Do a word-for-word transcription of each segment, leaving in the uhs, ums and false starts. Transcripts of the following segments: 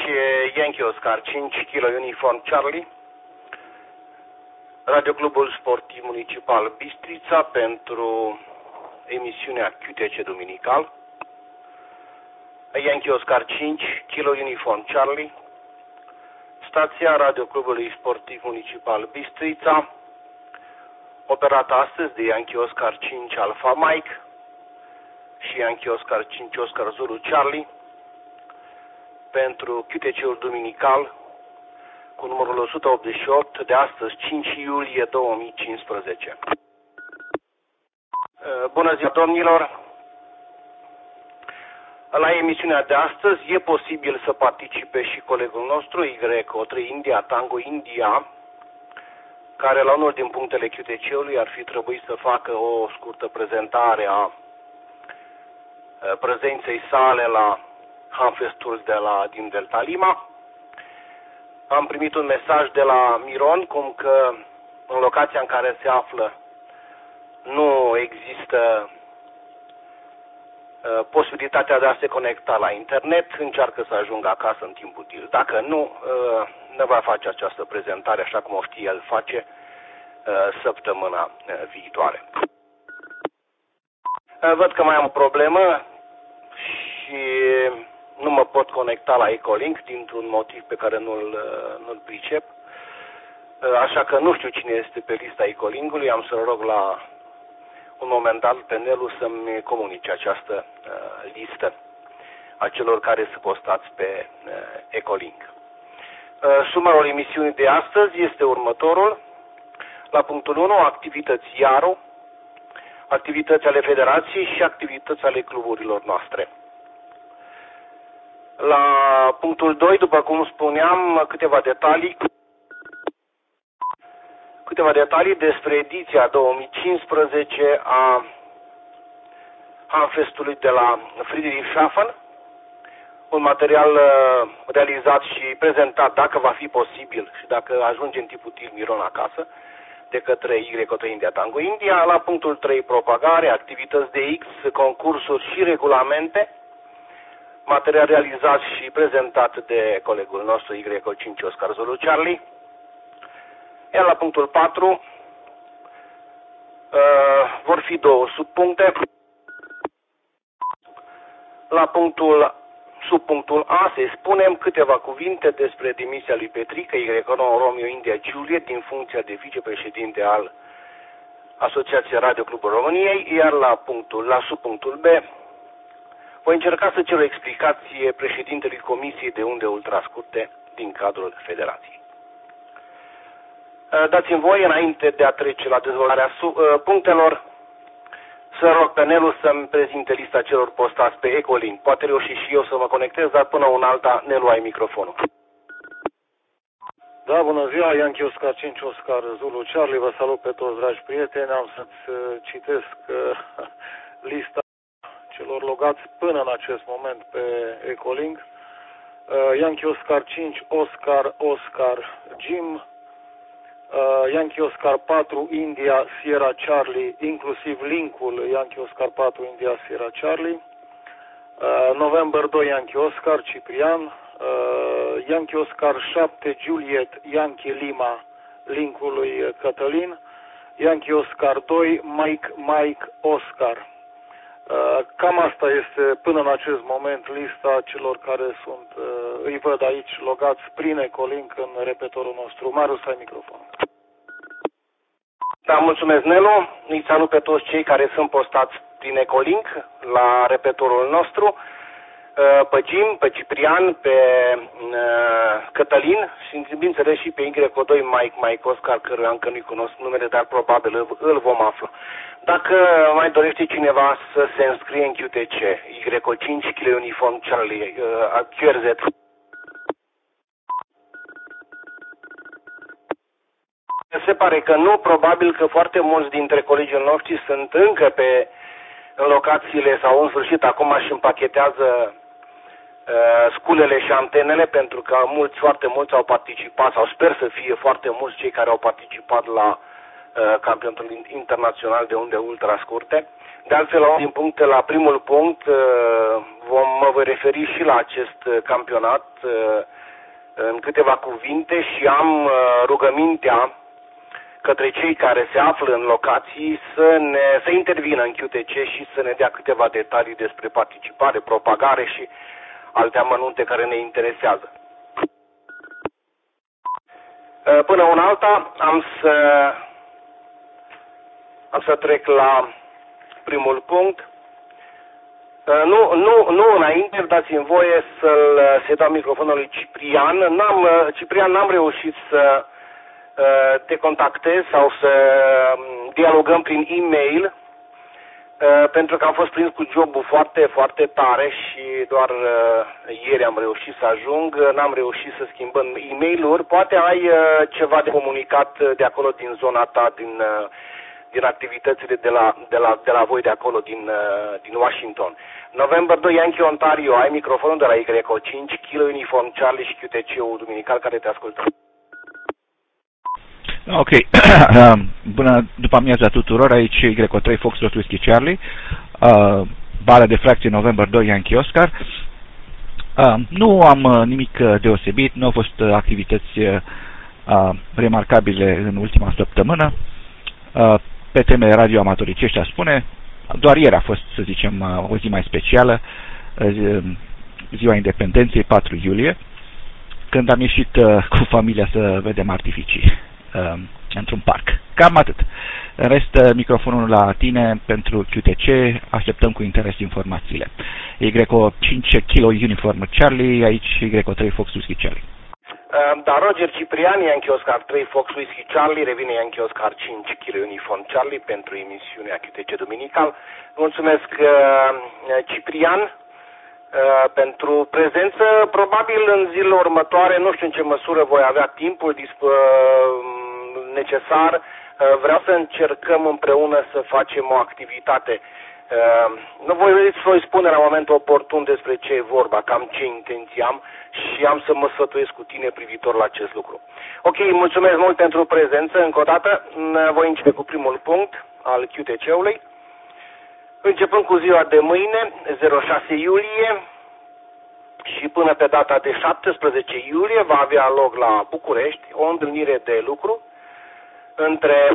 Yankee Oscar cinci, Kilo Uniform Charlie, Radioclubul Sportiv Municipal Bistrița pentru emisiunea Q T C Duminical, Yankee Oscar cinci, Kilo Uniform Charlie, stația Radioclubului Sportiv Municipal Bistrița, operată astăzi de Yankee Oscar cinci Alpha Mike și Yankee Oscar cinci Oscar Zulu Charlie, pentru Q T C-ul Duminical cu numărul o sută optzeci și opt de astăzi, cinci iulie două mii cincisprezece. Bună ziua, domnilor! La emisiunea de astăzi e posibil să participe și colegul nostru Y O trei India Tango India, care la unul din punctele Q T C-ului ar fi trebuit să facă o scurtă prezentare a prezenței sale la Hamfestul de la, din Delta Lima. Am primit un mesaj de la Miron cum că în locația în care se află nu există uh, posibilitatea de a se conecta la internet, încearcă să ajungă acasă în timp util. Dacă nu, uh, ne va face această prezentare așa cum o știe el face uh, săptămâna uh, viitoare. Uh, văd că mai am o problemă și nu mă pot conecta la Ecolink dintr-un motiv pe care nu-l nu-l pricep. Așa că nu știu cine este pe lista Ecolink-ului. Am să-l rog la un moment dat pe Nelu să-mi comunice această uh, listă a celor care se postați pe uh, Ecolink. Uh, Sumarul emisiunii de astăzi este următorul. La punctul unu, activități I A R O, activități ale federației și activități ale cluburilor noastre. La punctul doi, după cum spuneam, câteva detalii câteva detalii despre ediția două mii cincisprezece a Hamfestului de la Friedrichshafen, un material realizat și prezentat, dacă va fi posibil și dacă ajunge în timp util Miron acasă, de către Y O trei India Tango India. La punctul trei, propagare, activități de X, concursuri și regulamente, material realizat și prezentat de colegul nostru Y O cinci Oscar Zulu Charlie. Iar la punctul patru uh, vor fi două subpuncte. La punctul, subpunctul A se spunem câteva cuvinte despre demisia lui Petrică Y nouă Romeo India Juliet din funcția de vicepreședinte al Asociației Radio Clubul României, iar la punctul, la subpunctul B voi încerca să cer o explicație președintelui Comisiei de Unde Ultrascurte din cadrul Federației. Dați-mi voie, înainte de a trece la dezvoltarea punctelor, să rog pe Nelu să-mi prezinte lista celor postați pe Ecolink. Poate reuși și eu să mă conectez, dar până un alta, Nelu, ai microfonul. Da, bună ziua, Yankee Oscar cinci Oscar Zulu Charlie, vă salut pe toți, dragi prieteni. Am să-ți citesc lista celor logați până în acest moment pe Ecolink. Uh, Yankee Oscar cinci, Oscar, Oscar, Jim, uh, Yankee Oscar patru, India, Sierra Charlie, inclusiv linkul Yankee Oscar patru, India, Sierra Charlie, uh, November doi, Yankee Oscar, Ciprian, uh, Yankee Oscar șapte, Juliet, Yankee Lima, linkul lui Cătălin, Yankee Oscar doi, Mike, Mike, Oscar. Cam asta este până în acest moment lista celor care sunt, îi văd aici logați prin Ecolink în repetorul nostru. Marius, ai microfonul. Da, mulțumesc, Nelu. Îi salut pe toți cei care sunt postați prin Ecolink la repetorul nostru, pe Jim, pe Ciprian, pe Cătălin și, bineînțeles, și pe Y O doi Mike, Mike Oscar, căruia încă nu-i cunosc numele, dar probabil îl vom afla. Dacă mai dorește cineva să se înscrie în Q T C, Y O cinci, Kilo Uniform Charlie, Q R Z. Se pare că nu, probabil că foarte mulți dintre colegii noștri sunt încă pe în locațiile sau în sfârșit acum și împachetează uh, sculele și antenele, pentru că mulți, foarte mulți au participat, sau sper să fie foarte mulți cei care au participat la uh, campionatul internațional de unde ultra scurte. De altfel, la din puncte, la primul punct, uh, vom, mă voi referi și la acest campionat în câteva cuvinte și am rugămintea către cei care se află în locații să, ne, să intervină în Q T C și să ne dea câteva detalii despre participare, propagare și alte amănunte care ne interesează. Până una alta am să, am să trec la primul punct. Nu, nu, nu înainte, dați-mi voie să-l, să-i dau microfonul lui Ciprian. N-am, Ciprian, n-am reușit să te contactez sau să dialogăm prin e-mail pentru că am fost prins cu jobul foarte, foarte tare și doar ieri am reușit să ajung. N-am reușit să schimbăm e-mail-uri. Poate ai ceva de comunicat de acolo din zona ta, din, din activitățile de la, de, la, de la voi de acolo, din, din Washington. November doi, Yankee Ontario, ai microfonul de la Y O cinci, Kilo Uniform Charlie și Q T C-ul Duminical care te ascultă. Ok. Bună după amiaza tuturor, aici Y O trei Fox Whiskey Charlie, uh, bara de fracție November doi Yankee Oscar. Uh, nu am uh, nimic deosebit, nu au fost uh, activități uh, remarcabile în ultima săptămână. Uh, pe teme radioamatoricești, aș spune, doar ieri a fost, să zicem, uh, o zi mai specială, uh, ziua Independenței, patru iulie, când am ieșit uh, cu familia să vedem artificii uh, într-un parc. Cam atât. În rest, microfonul la tine pentru Q T C, așteptăm cu interes informațiile. Y O cinci Kilo Uniform Charlie, aici Y O trei Fox Whiskey Charlie. Da, Roger Ciprian, Yankee Oscar trei Fox Whiskey Charlie, revine Yankee Oscar cinci Kilo Uniform Charlie pentru emisiunea Q T C Duminical. Mulțumesc, Ciprian, pentru prezență. Probabil în zilele următoare, nu știu în ce măsură voi avea timpul necesar. Vreau să încercăm împreună să facem o activitate. Nu voi, voi spune la momentul oportun despre ce e vorba, cam ce intenții am și am să mă sfătuiesc cu tine privitor la acest lucru. Ok, mulțumesc mult pentru prezență. Încă o dată voi începe cu primul punct al Q T C-ului. Începând cu ziua de mâine, zero șase iulie, și până pe data de șaptesprezece iulie va avea loc la București o întâlnire de lucru între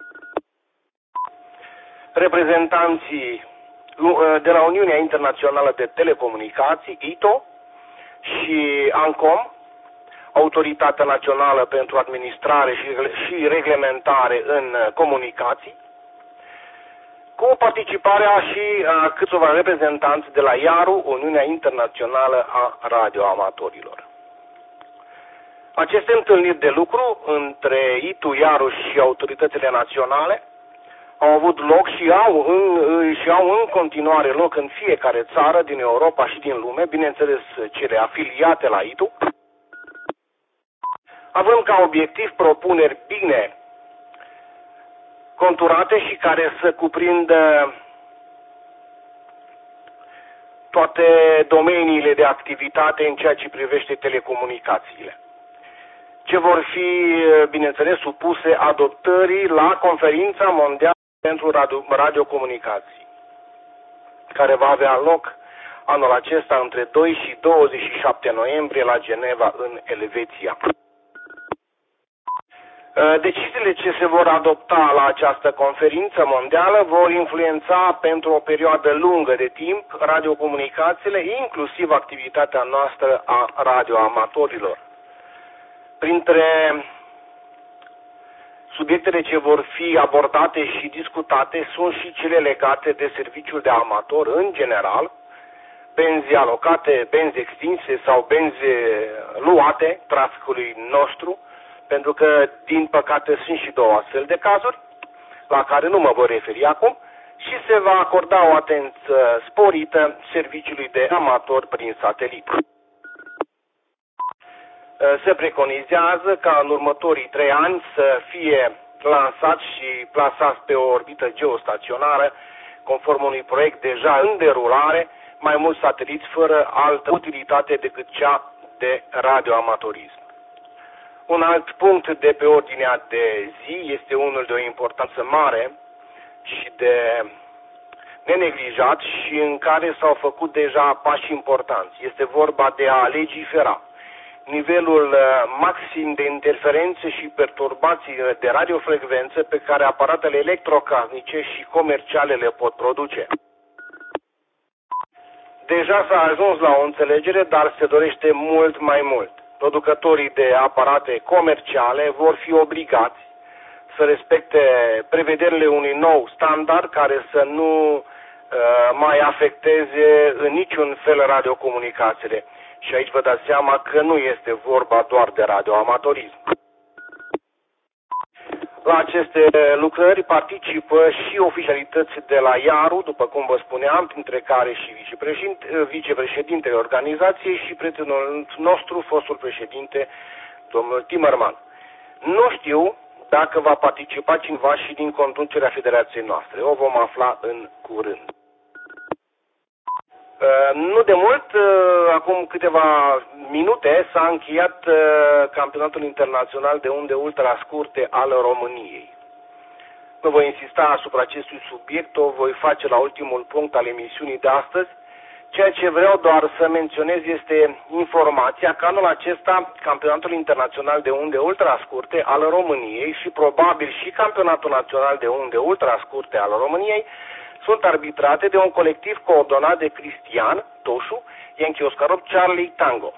reprezentanții de la Uniunea Internațională de Telecomunicații, I T O, și ANCOM, Autoritatea Națională pentru Administrare și Reglementare în Comunicații, cu participarea și a câțiva reprezentanți de la I A R U, Uniunea Internațională a Radioamatorilor. Aceste întâlniri de lucru între I T U, I A R U și autoritățile naționale au avut loc și au, în, și au în continuare loc în fiecare țară din Europa și din lume, bineînțeles cele afiliate la I T U, având ca obiectiv propuneri bine conturate și care să cuprindă toate domeniile de activitate în ceea ce privește telecomunicațiile, ce vor fi, bineînțeles, supuse adoptării la Conferința Mondială pentru radio, Radiocomunicații, care va avea loc anul acesta între doi și douăzeci și șapte noiembrie la Geneva, în Elveția. Deciziile ce se vor adopta la această conferință mondială vor influența pentru o perioadă lungă de timp radiocomunicațiile, inclusiv activitatea noastră a radioamatorilor. Printre subiectele ce vor fi abordate și discutate sunt și cele legate de serviciul de amator în general, benzi alocate, benzi extinse sau benzi luate traficului nostru, pentru că, din păcate, sunt și două astfel de cazuri, la care nu mă voi referi acum, și se va acorda o atenție sporită serviciului de amator prin satelit. Se preconizează ca în următorii trei ani să fie lansați și plasați pe o orbită geostaționară, conform unui proiect deja în derulare, mai mulți sateliți fără altă utilitate decât cea de radioamatorism. Un alt punct de pe ordinea de zi este unul de o importanță mare și de neneglijat și în care s-au făcut deja pași importanți. Este vorba de a legifera nivelul maxim de interferențe și perturbații de radiofrecvență pe care aparatele electrocasnice și comerciale le pot produce. Deja s-a ajuns la o înțelegere, dar se dorește mult mai mult. Producătorii de aparate comerciale vor fi obligați să respecte prevederile unui nou standard care să nu uh, mai afecteze în niciun fel radiocomunicațiile. Și aici vă dați seama că nu este vorba doar de radioamatorism. La aceste lucrări participă și oficialități de la IARU, după cum vă spuneam, printre care și vicepreședintele organizației și prietenul nostru, fostul președinte, domnul Timmerman. Nu știu dacă va participa cineva și din conducerea federației noastre. O vom afla în curând. Nu de mult, acum câteva minute, s-a încheiat campionatul internațional de unde ultra scurte al României. Nu voi insista asupra acestui subiect, o voi face la ultimul punct al emisiunii de astăzi. Ceea ce vreau doar să menționez este informația că anul acesta campionatul internațional de unde ultra scurte al României și probabil și campionatul național de unde ultra scurte al României sunt arbitrate de un colectiv coordonat de Cristian Toșu, Yankee Oscar opt, Charlie Tango.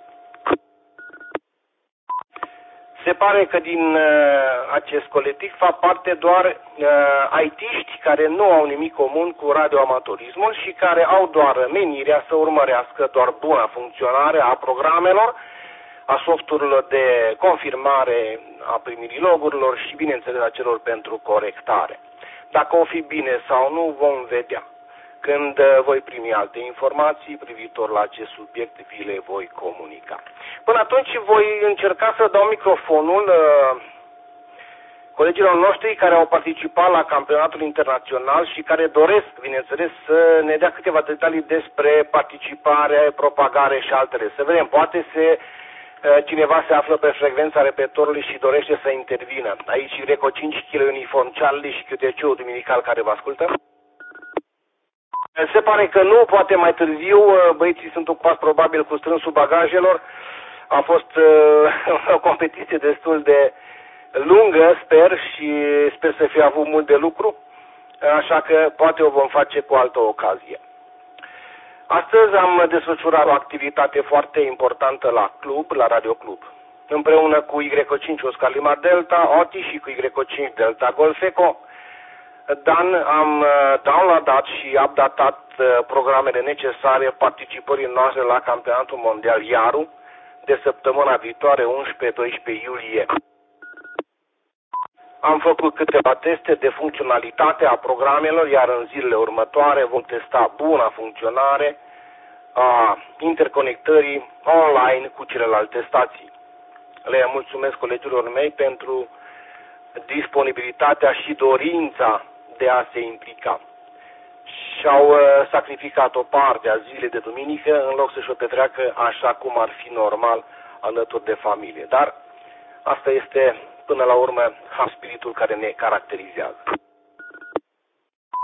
Se pare că din uh, acest colectiv fac parte doar uh, I T-ști care nu au nimic comun cu radioamatorismul și care au doar menirea să urmărească doar buna funcționare a programelor, a softurilor de confirmare a primirii logurilor și, bineînțeles, a celor pentru corectare. Dacă o fi bine sau nu, vom vedea. Când voi primi alte informații privitor la acest subiect, vi le voi comunica. Până atunci voi încerca să dau microfonul uh, colegilor noștri care au participat la campionatul internațional și care doresc, bineînțeles, să ne dea câteva detalii despre participare, propagare și altele. Să vedem, poate se, uh, cineva se află pe frecvența repetorului și dorește să intervină. Aici Greco cinci kilo uniform Charlie și Q T C-ul duminical care vă ascultă. Se pare că nu, poate mai târziu, băieții sunt ocupați probabil cu strânsul bagajelor. A fost uh, o competiție destul de lungă, sper, și sper să fie avut mult de lucru, așa că poate o vom face cu altă ocazie. Astăzi am desfășurat o activitate foarte importantă la club, la Radio Club. Împreună cu Y cinci Oscar Lima Delta, Oti și cu Y cinci Delta Golf Eco, Dan, am downloadat și updatat programele necesare participării noastre la campionatul mondial IARU de săptămâna viitoare, unsprezece doisprezece iulie. Am făcut câteva teste de funcționalitate a programelor, iar în zilele următoare vom testa buna funcționare a interconectării online cu celelalte stații. Le mulțumesc colegilor mei pentru disponibilitatea și dorința de a se implica. Și-au uh, sacrificat o parte a zilei de duminică în loc să-și o petreacă așa cum ar fi normal alături de familie. Dar asta este până la urmă spiritul care ne caracterizează.